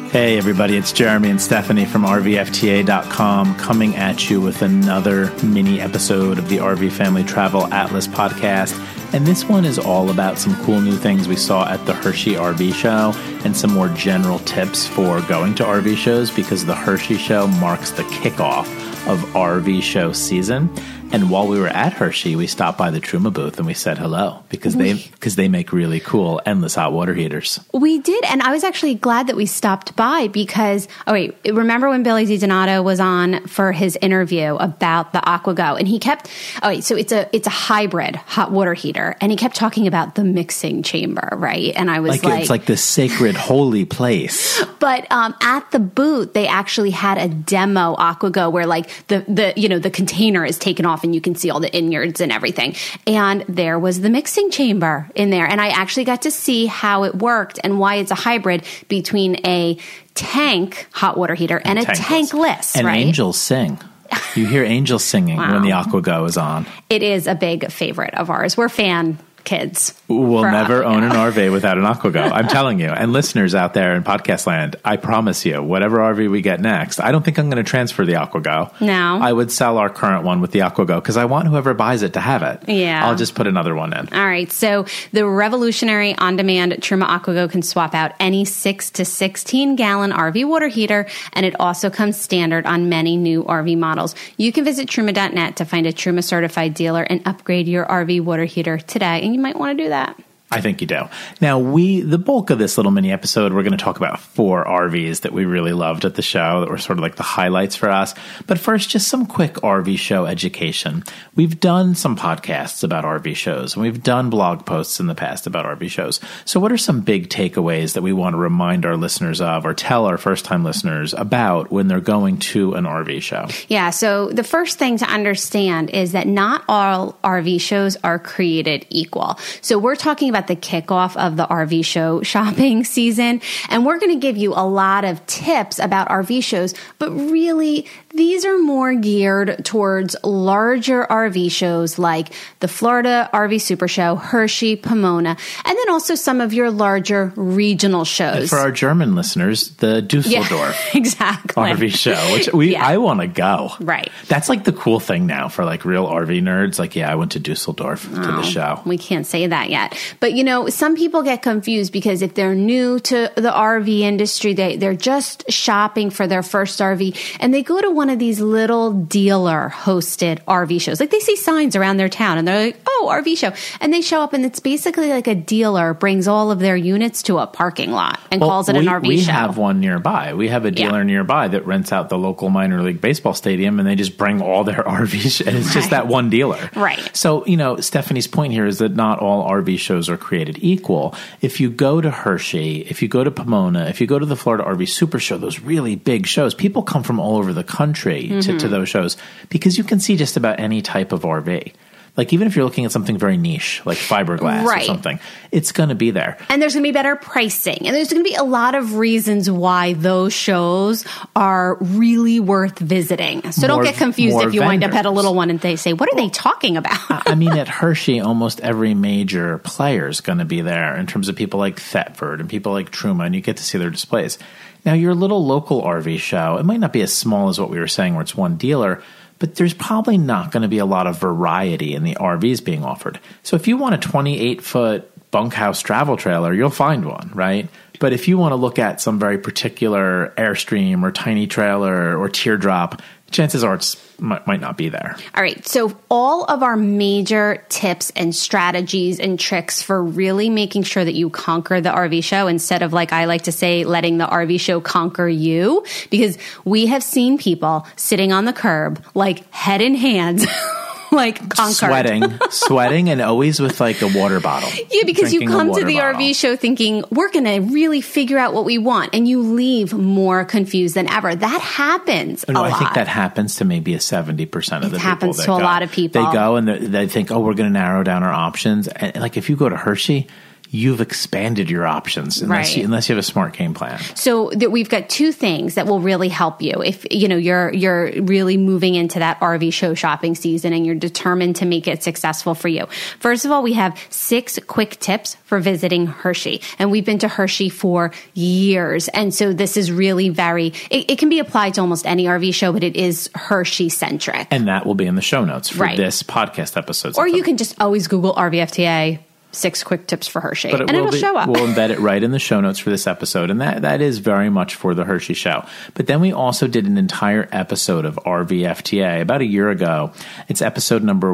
Hey everybody, it's Jeremy and Stephanie from RVFTA.com coming at you with another mini episode of the RV Family Travel Atlas podcast. And this one is all about some cool new things we saw at the Hershey RV show and some more general tips for going to RV shows, because the Hershey show marks the kickoff of RV show season. And while we were at Hershey, we stopped by the Truma booth and we said hello because they make really cool endless hot water heaters. We did, and I was actually glad that we stopped by because, remember when Billy DiDonato was on for his interview about the AquaGo, and he kept, so it's a hybrid hot water heater, and he kept talking about the mixing chamber, right? And I was like, it's like the sacred holy place. But at the booth, they actually had a demo AquaGo where like the container is taken off and you can see all the innards and everything. And there was the mixing chamber in there. And I actually got to see how it worked and why it's a hybrid between a tank hot water heater and a tankless, and right? angels sing. You hear angels singing when the AquaGo is on. It is a big favorite of ours. We're fan kids. We'll never own an RV without an AquaGo. I'm telling you. And listeners out there in podcast land, I promise you, whatever RV we get next, I don't think I'm going to transfer the AquaGo. No. I would sell our current one with the AquaGo because I want whoever buys it to have it. Yeah. I'll just put another one in. All right. So the revolutionary on-demand Truma AquaGo can swap out any 6 to 16 gallon RV water heater, and it also comes standard on many new RV models. You can visit Truma.net to find a Truma certified dealer and upgrade your RV water heater today. And you might want to do that. I think you do. Now, the bulk of this little mini episode, we're going to talk about 4 RVs that we really loved at the show that were sort of like the highlights for us. But first, just some quick RV show education. We've done some podcasts about RV shows, and we've done blog posts in the past about RV shows. So what are some big takeaways that we want to remind our listeners of or tell our first-time listeners about when they're going to an RV show? Yeah, so the first thing to understand is that not all RV shows are created equal. So we're talking about the kickoff of the RV show shopping season, and we're going to give you a lot of tips about RV shows, but really these are more geared towards larger RV shows like the Florida RV Super Show, Hershey, Pomona, and then also some of your larger regional shows. And for our German listeners, the Dusseldorf RV show, which I want to go. Right. That's like the cool thing now for like real RV nerds. Like, I went to Dusseldorf to the show. We can't say that yet. But, some people get confused because if they're new to the RV industry, they're just shopping for their first RV, and they go to one of these little dealer-hosted RV shows. Like, they see signs around their town, and they're like, oh, RV show. And they show up, and it's basically like a dealer brings all of their units to a parking lot and calls it an RV show. We have one nearby. We have a dealer nearby that rents out the local minor league baseball stadium, and they just bring all their RVs, and it's just that one dealer. Right. So, Stephanie's point here is that not all RV shows are created equal. If you go to Hershey, if you go to Pomona, if you go to the Florida RV Super Show, those really big shows, people come from all over the country to those shows because you can see just about any type of RV. Like, even if you're looking at something very niche, like fiberglass or something, it's going to be there. And there's going to be better pricing. And there's going to be a lot of reasons why those shows are really worth visiting. So don't get confused if you wind up at a little one and they say, what are they talking about? I mean, at Hershey, almost every major player is going to be there in terms of people like Thetford and people like Truma, and you get to see their displays. Now, your little local RV show, it might not be as small as what we were saying where it's one dealer, but there's probably not going to be a lot of variety in the RVs being offered. So if you want a 28-foot bunkhouse travel trailer, you'll find one, right? But if you want to look at some very particular Airstream or tiny trailer or teardrop, chances are it might not be there. All right. So all of our major tips and strategies and tricks for really making sure that you conquer the RV show instead of, like I like to say, letting the RV show conquer you, because we have seen people sitting on the curb, like head in hands, like conquered. Sweating, and always with like a water bottle. Yeah, because you come to the RV show thinking, we're going to really figure out what we want, and you leave more confused than ever. That happens a lot. I think that happens to maybe 70% of the people. It happens to a lot of people. They go and they think, oh, we're going to narrow down our options. And like if you go to Hershey, you've expanded your options unless you have a smart game plan. So we've got two things that will really help you if you're really moving into that RV show shopping season and you're determined to make it successful for you. First of all, we have 6 quick tips for visiting Hershey, and we've been to Hershey for years, and so this is really it can be applied to almost any RV show, but it is Hershey centric, and that will be in the show notes for this podcast episode. Or you can just always Google RVFTA 6 quick tips for Hershey, and it'll show up. We'll embed it right in the show notes for this episode, and that is very much for the Hershey show. But then we also did an entire episode of RVFTA about a year ago. It's episode number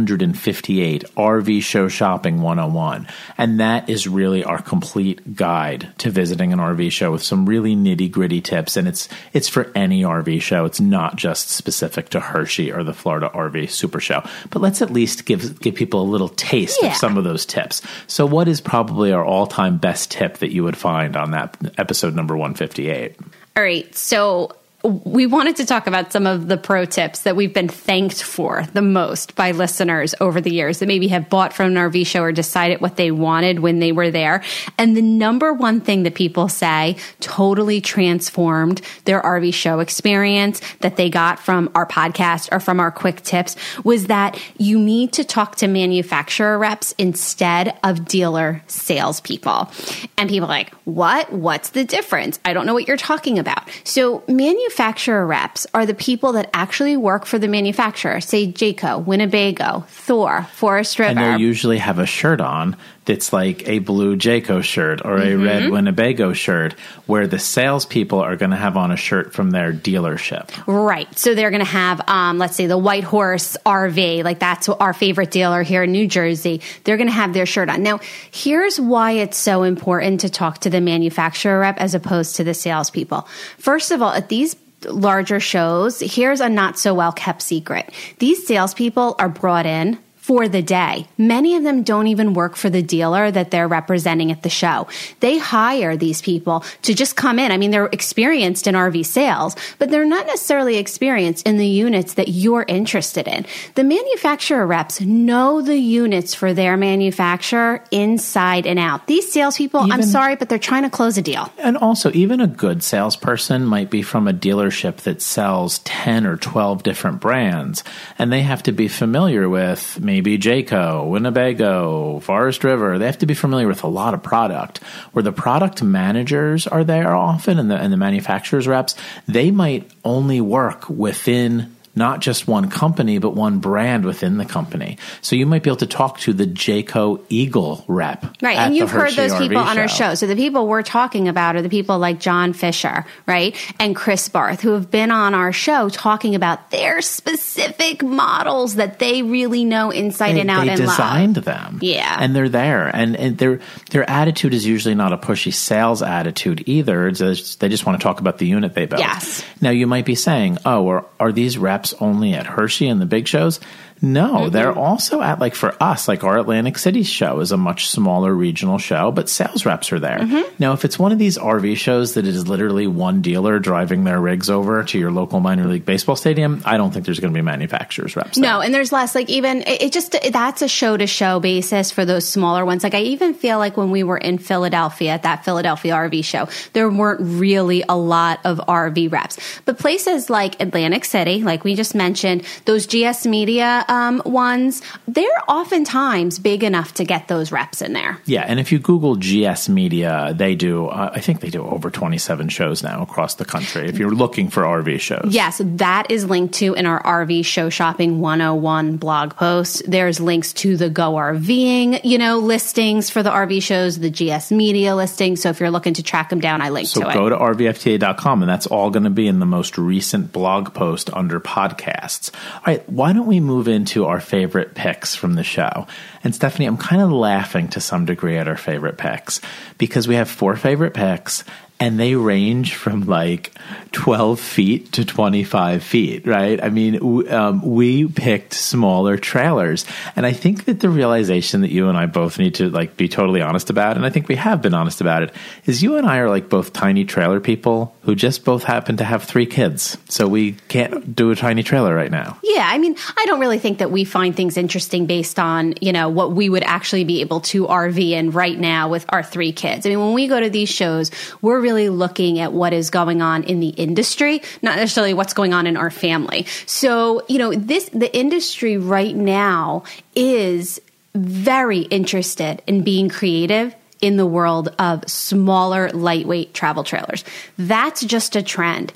158, RV Show Shopping 101, and that is really our complete guide to visiting an RV show with some really nitty-gritty tips, and it's for any RV show. It's not just specific to Hershey or the Florida RV Super Show. But let's at least give people a little taste of some of those tips. So what is probably our all-time best tip that you would find on that episode number 158? All right. So we wanted to talk about some of the pro tips that we've been thanked for the most by listeners over the years that maybe have bought from an RV show or decided what they wanted when they were there. And the number one thing that people say totally transformed their RV show experience that they got from our podcast or from our quick tips was that you need to talk to manufacturer reps instead of dealer salespeople. And people are like, what? What's the difference? I don't know what you're talking about. So manufacturer reps are the people that actually work for the manufacturer, say Jayco, Winnebago, Thor, Forest River. And they'll usually have a shirt on that's like a blue Jayco shirt or a red Winnebago shirt, where the salespeople are going to have on a shirt from their dealership. Right. So they're going to have, let's say, the White Horse RV, like that's our favorite dealer here in New Jersey. They're going to have their shirt on. Now, here's why it's so important to talk to the manufacturer rep as opposed to the salespeople. First of all, at these larger shows, here's a not so well kept secret. These salespeople are brought in for the day. Many of them don't even work for the dealer that they're representing at the show. They hire these people to just come in. I mean, they're experienced in RV sales, but they're not necessarily experienced in the units that you're interested in. The manufacturer reps know the units for their manufacturer inside and out. These salespeople, I'm sorry, but they're trying to close a deal. And also, even a good salesperson might be from a dealership that sells 10 or 12 different brands, and they have to be familiar with maybe Jayco, Winnebago, Forest River. They have to be familiar with a lot of product. Where the product managers are there often and the manufacturers reps, they might only work within not just one company, but one brand within the company. So you might be able to talk to the Jayco Eagle rep. Right. And you've heard those people on our show. So the people we're talking about are the people like John Fisher, right? And Chris Barth, who have been on our show talking about their specific models that they really know inside and out and love. They designed them. Yeah. And they're there. And their attitude is usually not a pushy sales attitude either. They just want to talk about the unit they built. Yes. Now you might be saying, oh, are these reps only at Hershey and the big shows? No, they're also at, like for us, like our Atlantic City show is a much smaller regional show, but sales reps are there. Now, if it's one of these RV shows that is literally one dealer driving their rigs over to your local minor league baseball stadium, I don't think there's going to be manufacturers reps there. No, and there's less, like even, that's a show-to-show basis for those smaller ones. Like I even feel like when we were in Philadelphia at that Philadelphia RV show, there weren't really a lot of RV reps. But places like Atlantic City, like we just mentioned, those GS Media ones, they're oftentimes big enough to get those reps in there. Yeah, and if you Google GS Media, they do, I think they do over 27 shows now across the country if you're looking for RV shows. Yes, that is linked to in our RV Show Shopping 101 blog post. There's links to the Go RVing, listings for the RV shows, the GS Media listings. So if you're looking to track them down, I link to it. So go to rvfta.com, and that's all going to be in the most recent blog post under podcasts. All right, why don't we move into our favorite picks from the show? And Stephanie, I'm kind of laughing to some degree at our favorite picks because we have 4 favorite picks, and they range from like 12 feet to 25 feet, right? I mean, we picked smaller trailers. And I think that the realization that you and I both need to like be totally honest about, and I think we have been honest about it, is you and I are like both tiny trailer people who just both happen to have 3 kids. So we can't do a tiny trailer right now. Yeah, I mean, I don't really think that we find things interesting based on, what we would actually be able to RV in right now with our 3 kids. I mean, when we go to these shows, we're really looking at what is going on in the industry, not necessarily what's going on in our family. So, the industry right now is very interested in being creative in the world of smaller, lightweight travel trailers. That's just a trend.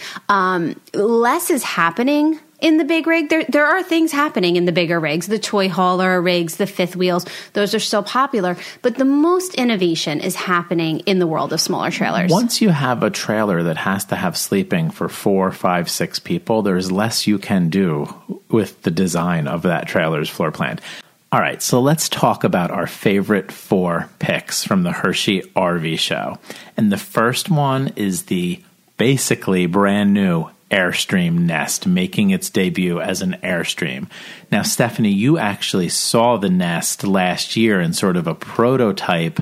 Less is happening in the big rig. There are things happening in the bigger rigs, the toy hauler rigs, the fifth wheels. Those are still popular. But the most innovation is happening in the world of smaller trailers. Once you have a trailer that has to have sleeping for 4, 5, 6 people, there's less you can do with the design of that trailer's floor plan. All right, so let's talk about our favorite 4 picks from the Hershey RV show. And the first one is the basically brand new Airstream Nest, making its debut as an Airstream. Now, Stephanie, you actually saw the Nest last year in sort of a prototype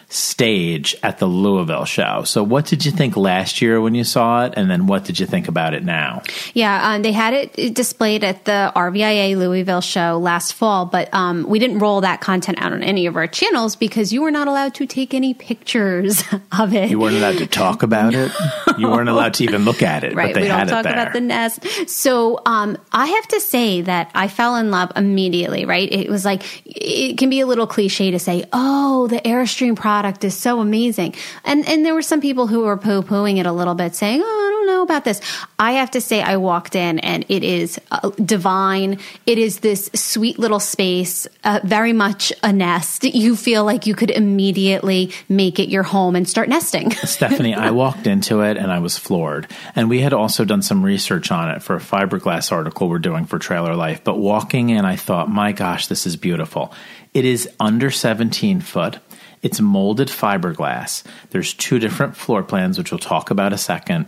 stage at the Louisville show. So what did you think last year when you saw it? And then what did you think about it now? Yeah, they had it displayed at the RVIA Louisville show last fall, but we didn't roll that content out on any of our channels because you were not allowed to take any pictures of it. You weren't allowed to talk about it? You weren't allowed to even look at it, right, but they had it there. We don't talk about the Nest. So I have to say that I fell in love immediately, right? It was like, it can be a little cliche to say, oh, the Airstream product is so amazing. And there were some people who were poo-pooing it a little bit, saying, oh, I don't know about this. I have to say, I walked in and it is divine. It is this sweet little space, very much a nest. You feel like you could immediately make it your home and start nesting. Stephanie, I walked into it and I was floored. And we had also done some research on it for a fiberglass article we're doing for Trailer Life. But walking in, I thought, my gosh, this is beautiful. It is under 17 foot. It's molded fiberglass. There's 2 different floor plans, which we'll talk about a second.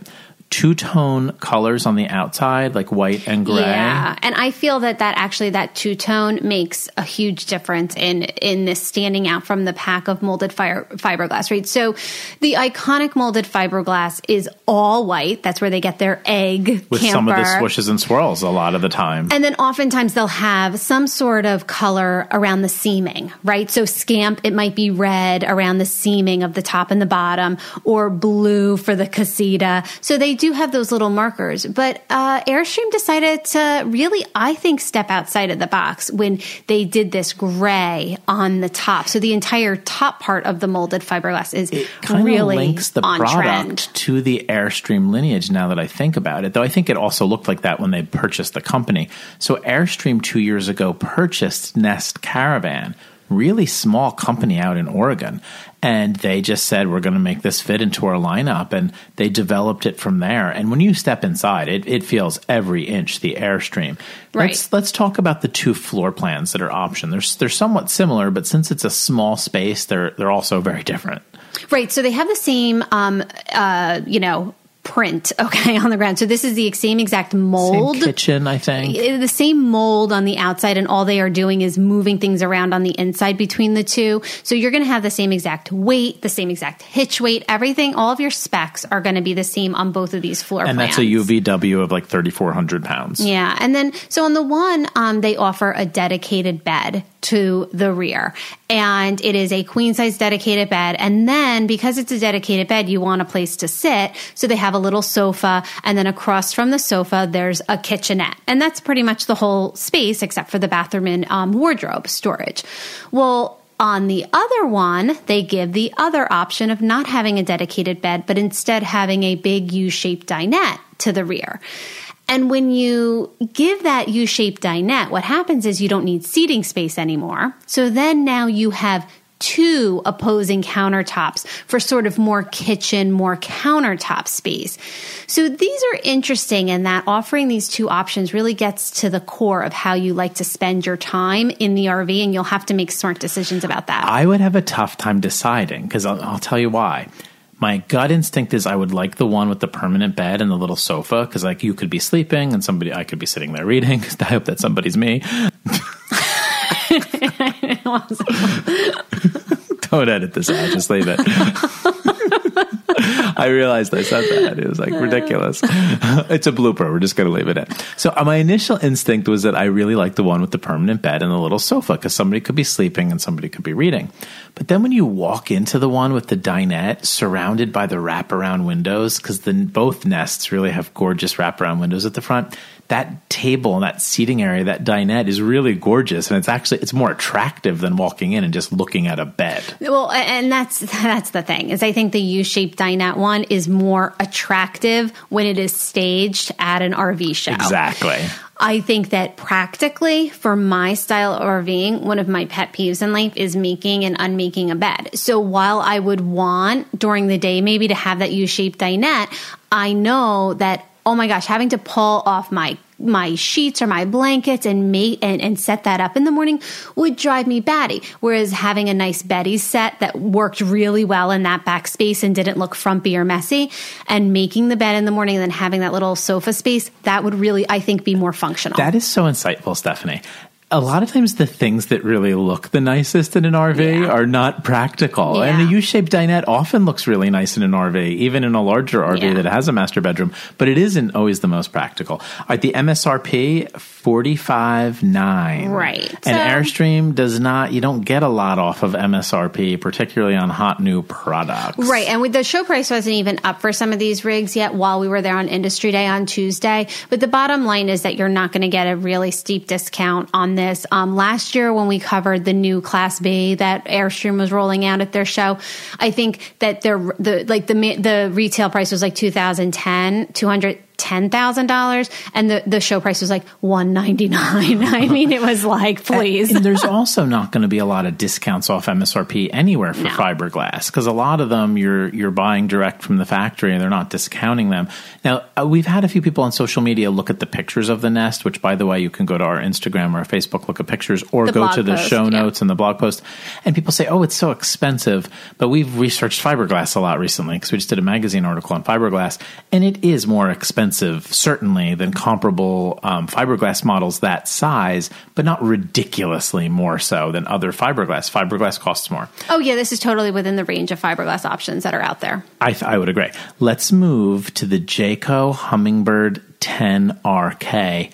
2-tone colors on the outside, like white and gray. Yeah, and I feel that actually that 2-tone makes a huge difference in this standing out from the pack of molded fiberglass, right? So the iconic molded fiberglass is all white. That's where they get their egg with camper. Some of the swooshes and swirls a lot of the time. And then oftentimes they'll have some sort of color around the seaming, right? So scamp, it might be red around the seaming of the top and the bottom, or blue for the casita. So they do have those little markers, but Airstream decided to really, I think, step outside of the box when they did this gray on the top. So the entire top part of the molded fiberglass is really links the on product trend to the Airstream lineage now that I think about it, though I think it also looked like that when they purchased the company. So Airstream 2 years ago purchased Nest Caravan, really small company out in Oregon. And they just said, we're going to make this fit into our lineup. And they developed it from there. And when you step inside, it feels every inch the Airstream. Right. Let's talk about the 2 floor plans that are optioned. They're somewhat similar, but since it's a small space, they're also very different. Right. So they have the same, print, okay, on the ground. So this is the same exact mold. Same kitchen, I think. The same mold on the outside, and all they are doing is moving things around on the inside between the 2. So you're going to have the same exact weight, the same exact hitch weight, everything, all of your specs are going to be the same on both of these floor plans. And that's a UVW of like 3,400 pounds. Yeah. And then, so on the one, they offer a dedicated bed to the rear, and it is a queen size dedicated bed. And then because it's a dedicated bed, you want a place to sit. So they have a little sofa, and then across from the sofa, there's a kitchenette. And that's pretty much the whole space except for the bathroom and wardrobe storage. Well, on the other one, they give the other option of not having a dedicated bed, but instead having a big U-shaped dinette to the rear. And when you give that U-shaped dinette, what happens is you don't need seating space anymore. So then now you have 2 opposing countertops for sort of more kitchen, more countertop space. So these are interesting in that offering these 2 options really gets to the core of how you like to spend your time in the RV, and you'll have to make smart decisions about that. I would have a tough time deciding because I'll tell you why. My gut instinct is I would like the one with the permanent bed and the little sofa, because like you could be sleeping and I could be sitting there reading. I hope that somebody's me. Don't edit this out. Just leave it. I realized I said that. It was like ridiculous. It's a blooper. We're just going to leave it in. So my initial instinct was that I really like the one with the permanent bed and the little sofa, because somebody could be sleeping and somebody could be reading. But then when you walk into the one with the dinette surrounded by the wraparound windows, because both nests really have gorgeous wraparound windows at the front, that table and that seating area, that dinette is really gorgeous. And it's more attractive than walking in and just looking at a bed. Well, and that's the thing, is I think the U-shaped dinette one is more attractive when it is staged at an RV show. Exactly. I think that practically, for my style of RVing, one of my pet peeves in life is making and unmaking a bed. So while I would want during the day maybe to have that U-shaped dinette, I know that, oh my gosh, having to pull off my sheets or my blankets and set that up in the morning would drive me batty. Whereas having a nice beddie set that worked really well in that back space and didn't look frumpy or messy, and making the bed in the morning and then having that little sofa space, that would really, I think, be more functional. That is so insightful, Stephanie. A lot of times the things that really look the nicest in an RV are not practical. Yeah. And a U-shaped dinette often looks really nice in an RV, even in a larger RV that has a master bedroom, but it isn't always the most practical. All right, the MSRP, $45,900. Right. And Airstream does not, you don't get a lot off of MSRP, particularly on hot new products. Right. And with the show price wasn't even up for some of these rigs yet while we were there on Industry Day on Tuesday. But the bottom line is that you're not going to get a really steep discount on this. Last year when we covered the new Class B that Airstream was rolling out at their show, I think that the retail price was like $210,000, and the show price was like $199. I mean, it was like, please. And there's also not going to be a lot of discounts off MSRP anywhere for fiberglass, because a lot of them you're buying direct from the factory and they're not discounting them. Now, we've had a few people on social media look at the pictures of the Nest, which, by the way, you can go to our Instagram or our Facebook, look at pictures, or go to the show notes and the blog post. And people say, oh, it's so expensive. But we've researched fiberglass a lot recently, because we just did a magazine article on fiberglass, and it is more expensive, certainly, than comparable fiberglass models that size, but not ridiculously more so than other fiberglass. Fiberglass costs more. Oh, yeah, this is totally within the range of fiberglass options that are out there. I would agree. Let's move to the Jayco Humminbird 10RK.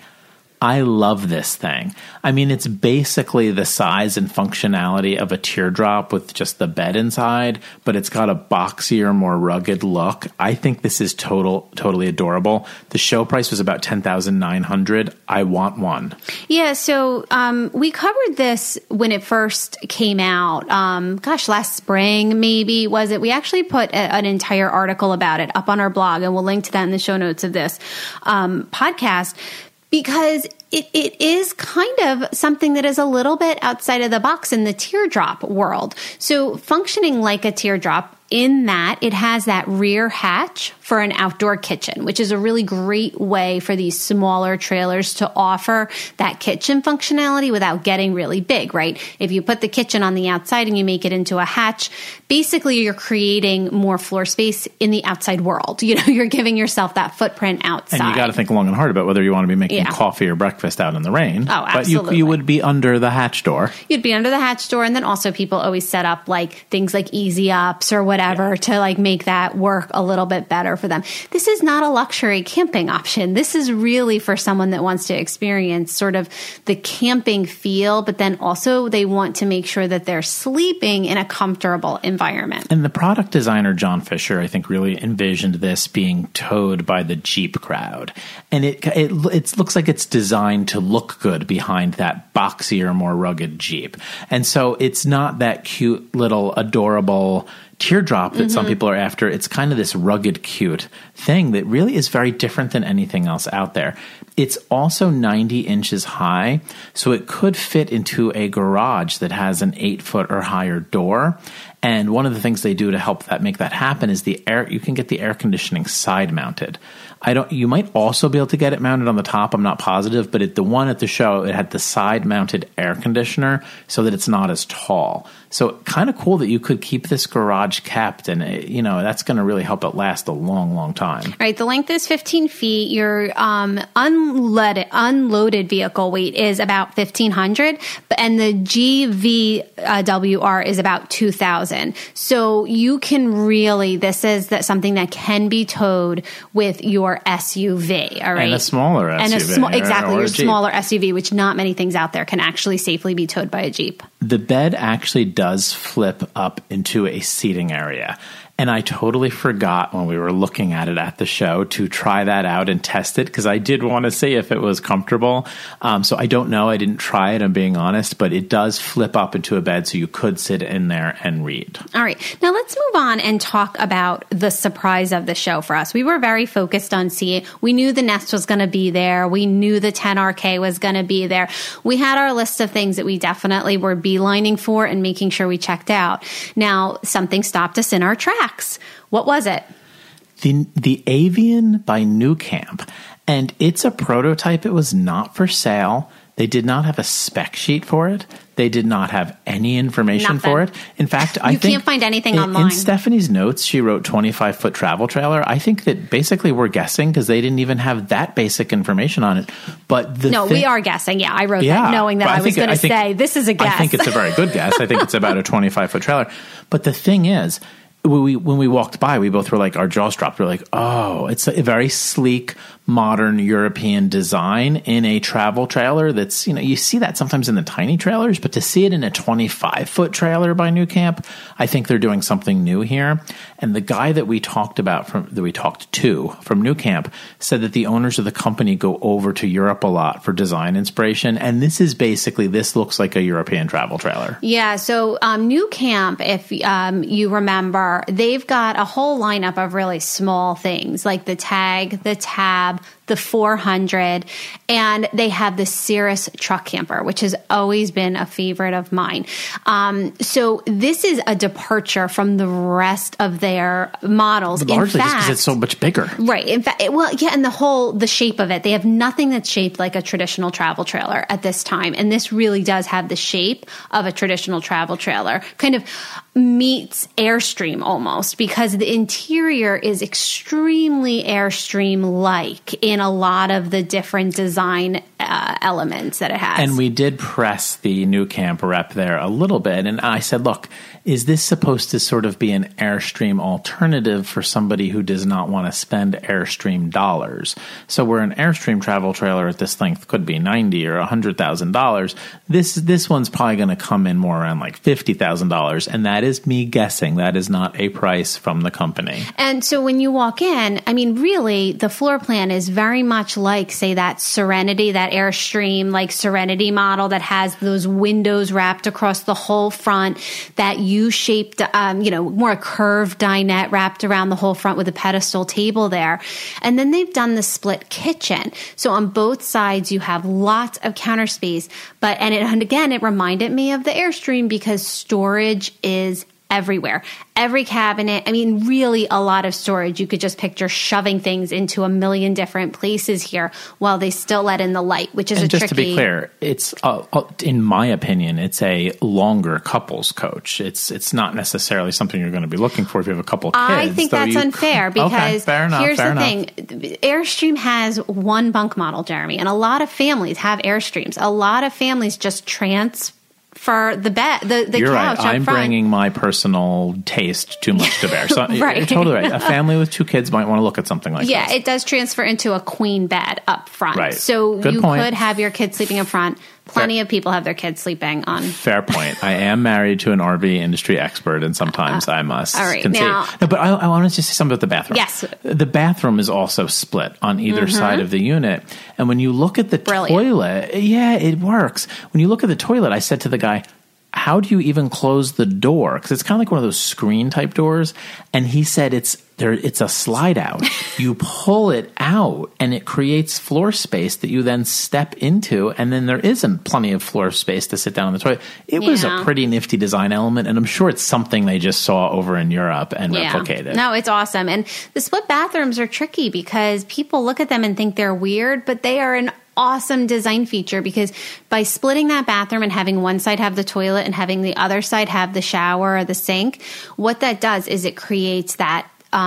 I love this thing. I mean, it's basically the size and functionality of a teardrop with just the bed inside, but it's got a boxier, more rugged look. I think this is totally adorable. The show price was about $10,900. I want one. Yeah, so we covered this when it first came out. Last spring, maybe, was it? We actually put an entire article about it up on our blog, and we'll link to that in the show notes of this podcast. Because it is kind of something that is a little bit outside of the box in the teardrop world. So functioning like a teardrop in that it has that rear hatch for an outdoor kitchen, which is a really great way for these smaller trailers to offer that kitchen functionality without getting really big, right? If you put the kitchen on the outside and you make it into a hatch, basically you're creating more floor space in the outside world. You know, you're giving yourself that footprint outside. And you got to think long and hard about whether you want to be making coffee or breakfast out in the rain. Oh, absolutely. But you would be under the hatch door. You'd be under the hatch door. And then also people always set up like things like easy ups or whatever to like make that work a little bit better for them. This is not a luxury camping option. This is really for someone that wants to experience sort of the camping feel, but then also they want to make sure that they're sleeping in a comfortable environment. And the product designer, John Fisher, I think really envisioned this being towed by the Jeep crowd. And it looks like it's designed to look good behind that boxier, more rugged Jeep. And so it's not that cute little adorable teardrop that some people are after. It's kind of this rugged, cute thing that really is very different than anything else out there. It's also 90 inches high, so it could fit into a garage that has an 8-foot or higher door. And one of the things they do to help make that happen is you can get the air conditioning side mounted. You might also be able to get it mounted on the top. I'm not positive, but the one at the show, it had the side mounted air conditioner so that it's not as tall. So kind of cool that you could keep this garage kept, and that's going to really help it last a long, long time. Right. The length is 15 feet. Your unloaded vehicle weight is about 1,500, and the GVWR is about 2,000. So you can really, this is something that can be towed with your SUV. All right. And a smaller SUV. Exactly. Your smaller SUV, which not many things out there can actually safely be towed by a Jeep. The bed actually does flip up into a seating area. And I totally forgot when we were looking at it at the show to try that out and test it, because I did want to see if it was comfortable. So I don't know. I didn't try it, I'm being honest, but it does flip up into a bed so you could sit in there and read. All right. Now let's move on and talk about the surprise of the show for us. We were very focused on seeing. We knew the Nest was going to be there. We knew the 10RK was going to be there. We had our list of things that we definitely were beelining for and making sure we checked out. Now, something stopped us in our tracks. What was it? The Avian by New Camp, and it's a prototype. It was not for sale. They did not have a spec sheet for it. They did not have any information for it. In fact, I think you can't find anything online. In Stephanie's notes, she wrote 25-foot travel trailer. I think that basically we're guessing because they didn't even have that basic information on it. But we are guessing. Yeah, I wrote that knowing that I was going to say this is a guess. I think it's a very good guess. I think it's about a 25-foot trailer. But the thing is, when we walked by, we both were like, our jaws dropped. We're like, oh, it's a very sleek, modern European design in a travel trailer that's, you see that sometimes in the tiny trailers, but to see it in a 25-foot trailer by New Camp, I think they're doing something new here. And the guy that we talked to from New Camp said that the owners of the company go over to Europe a lot for design inspiration. And this looks like a European travel trailer. Yeah. So New Camp, if you remember, they've got a whole lineup of really small things like the Tag, the Tab, the 400, and they have the Cirrus truck camper, which has always been a favorite of mine. So this is a departure from the rest of their models. Largely just because it's so much bigger. Right. In fact, and the shape of it. They have nothing that's shaped like a traditional travel trailer at this time. And this really does have the shape of a traditional travel trailer. Kind of meets Airstream almost, because the interior is extremely Airstream-like in a lot of the different design elements that it has. And we did press the New Camp rep there a little bit, and I said, look, is this supposed to sort of be an Airstream alternative for somebody who does not want to spend Airstream dollars? So where an Airstream travel trailer at this length could be $90,000 or $100,000, this one's probably going to come in more around like $50,000, and that is me guessing. That is not a price from the company. And so when you walk in, I mean, really, the floor plan is very much like, say, that Serenity, that Airstream like Serenity model that has those windows wrapped across the whole front, that U-shaped, more curved dinette wrapped around the whole front with a pedestal table there. And then they've done the split kitchen. So on both sides, you have lots of counter space. And again, it reminded me of the Airstream because storage is everywhere. Every cabinet, I mean, really a lot of storage. You could just picture shoving things into a million different places here while they still let in the light, which is and a just tricky... to be clear, it's, in my opinion, it's a longer couples coach. It's not necessarily something you're going to be looking for if you have a couple kids. I think that's unfair because here's the thing. Airstream has one bunk model, Jeremy, and a lot of families have Airstreams. A lot of families just for the bed, the You're couch right. I'm front. bringing my personal taste too much to bear. So Right. You're totally right. A family with two kids might want to look at something like this. Yeah, it does transfer into a queen bed up front. Right. So Good you point. could have your kids sleeping up front. Plenty of people have their kids sleeping on. Fair point. I am married to an RV industry expert, and sometimes I must concede. Now, No, but I want to just say something about the bathroom. Yes. The bathroom is also split on either side of the unit. And when you look at the toilet, yeah, it works. When you look at the toilet, I said to the guy, how do you even close the door? Because it's kind of like one of those screen type doors. And he said it's a slide out. You pull it out and it creates floor space that you then step into. And then there isn't plenty of floor space to sit down on the toilet. It was a pretty nifty design element. And I'm sure it's something they just saw over in Europe and replicated. No, it's awesome. And the split bathrooms are tricky because people look at them and think they're weird, but they are an awesome design feature because by splitting that bathroom and having one side have the toilet and having the other side have the shower or the sink, what that does is it creates that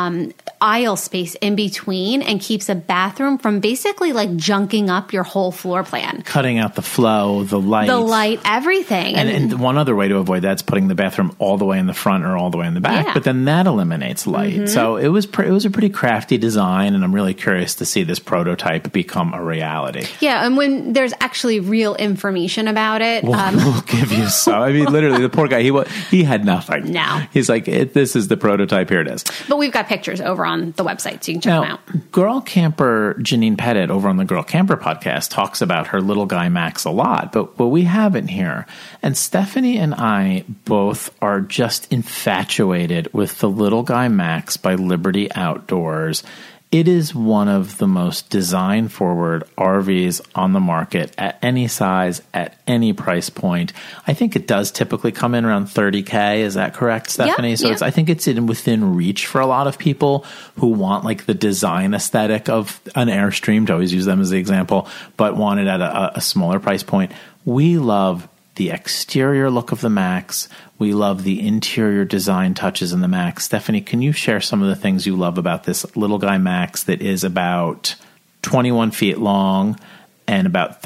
aisle space in between and keeps a bathroom from basically like junking up your whole floor plan. Cutting out the flow, the light, everything. And one other way to avoid that is putting the bathroom all the way in the front or all the way in the back, but then that eliminates light. So it was a pretty crafty design, and I'm really curious to see this prototype become a reality. Yeah, and when there's actually real information about it. We'll give you some. I mean, literally, the poor guy, he had nothing. No. He's like, this is the prototype, here it is. But we've got pictures over on the website, so you can check them out. Girl Camper Janine Pettit over on the Girl Camper podcast talks about her little guy Max a lot, but we haven't here. And Stephanie and I both are just infatuated with the little guy Max by Liberty Outdoors. It is one of the most design-forward RVs on the market at any size, at any price point. I think it does typically come in around $30K. Is that correct, Stephanie? Yep, so I think it's within reach for a lot of people who want like the design aesthetic of an Airstream, to always use them as the example, but want it at a smaller price point. We love the exterior look of the Max. We love the interior design touches in the Max. Stephanie, can you share some of the things you love about this little guy Max that is about 21 feet long and about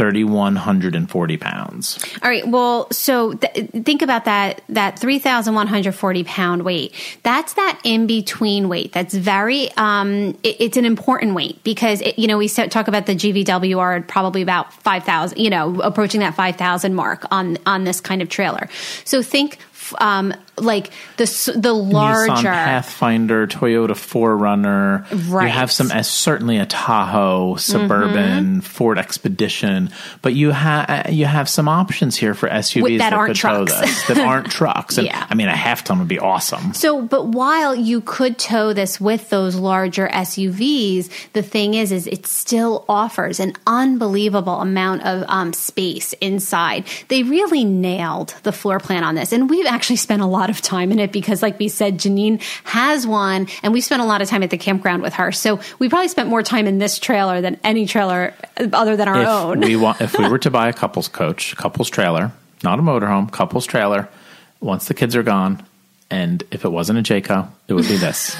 3,140 pounds? All right. Well, so think about that 3,140 pound weight. That's that in between weight. That's very, it's an important weight because, we talk about the GVWR probably about 5,000, approaching that 5,000 mark on this kind of trailer. So think, like the larger Nissan Pathfinder, Toyota 4Runner. Right. You have certainly a Tahoe, Suburban, Ford Expedition, but you have some options here for SUVs that aren't could trucks. tow this, that aren't trucks. And, yeah. I mean, a half ton would be awesome. So, but while you could tow this with those larger SUVs, the thing is it still offers an unbelievable amount of space inside. They really nailed the floor plan on this, and we've actually spent a lot of time in it because, like we said, Janine has one, and we've spent a lot of time at the campground with her. So we probably spent more time in this trailer than any trailer other than our own. If we were to buy a couples coach, couples trailer, not a motorhome, couples trailer, once the kids are gone, and if it wasn't a Jayco, it would be this.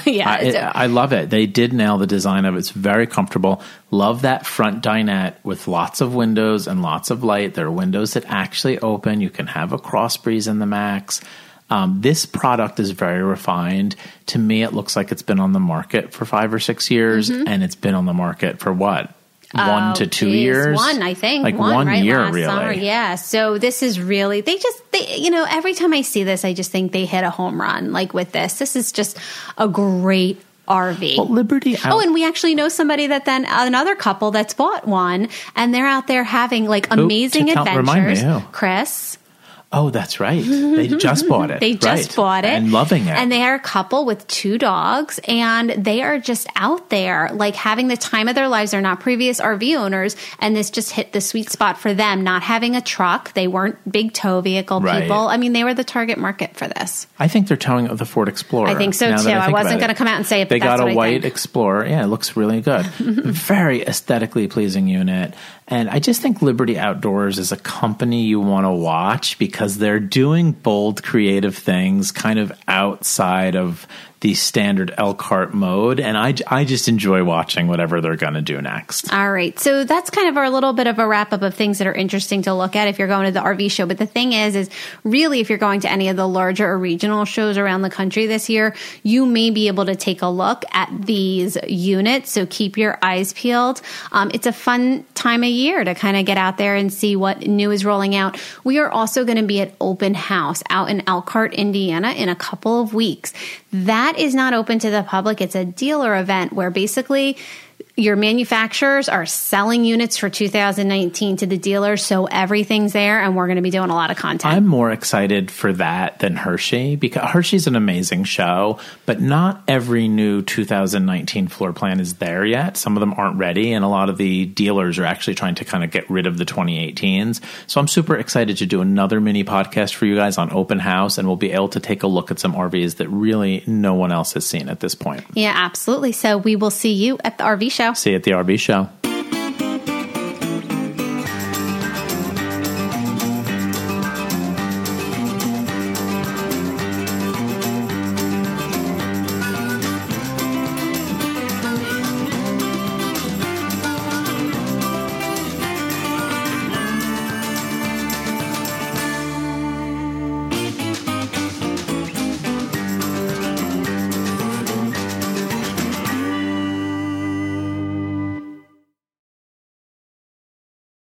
I love it. They did nail the design of it. It's very comfortable. Love that front dinette with lots of windows and lots of light. There are windows that actually open. You can have a cross breeze in the Max. This product is very refined. To me, it looks like it's been on the market for 5 or 6 years, and it's been on the market for what? 1 to 2 years? One, I think. Like one right, year, last really. Summer. Yeah. So this is really, they every time I see this, I just think they hit a home run. Like with this is just a great RV. Well, Liberty. And we actually know somebody another couple that's bought one, and they're out there having like amazing adventures. Remind me who? Chris. Oh, that's right. They just bought it. They just bought it. And loving it. And they are a couple with 2 dogs, and they are just out there, like having the time of their lives. They're not previous RV owners, and this just hit the sweet spot for them, not having a truck. They weren't big tow vehicle people. I mean, they were the target market for this. I think they're towing the Ford Explorer. I think so, too. I wasn't going to come out and say it, but they that's got what a white think. Explorer. Yeah, it looks really good. Very aesthetically pleasing unit. And I just think Liberty Outdoors is a company you want to watch because they're doing bold, creative things kind of outside of the standard Elkhart mode. And I just enjoy watching whatever they're going to do next. All right. So that's kind of our little bit of a wrap up of things that are interesting to look at if you're going to the RV show. But the thing is really if you're going to any of the larger or regional shows around the country this year, you may be able to take a look at these units. So keep your eyes peeled. It's a fun time of year to kind of get out there and see what new is rolling out. We are also going to be at Open House out in Elkhart, Indiana in a couple of weeks. That is not open to the public. It's a dealer event where basically your manufacturers are selling units for 2019 to the dealers, so everything's there, and we're going to be doing a lot of content. I'm more excited for that than Hershey, because Hershey's an amazing show, but not every new 2019 floor plan is there yet. Some of them aren't ready, and a lot of the dealers are actually trying to kind of get rid of the 2018s. So I'm super excited to do another mini podcast for you guys on Open House, and we'll be able to take a look at some RVs that really no one else has seen at this point. Yeah, absolutely. So we will see you at the RV show. See you at the RV show.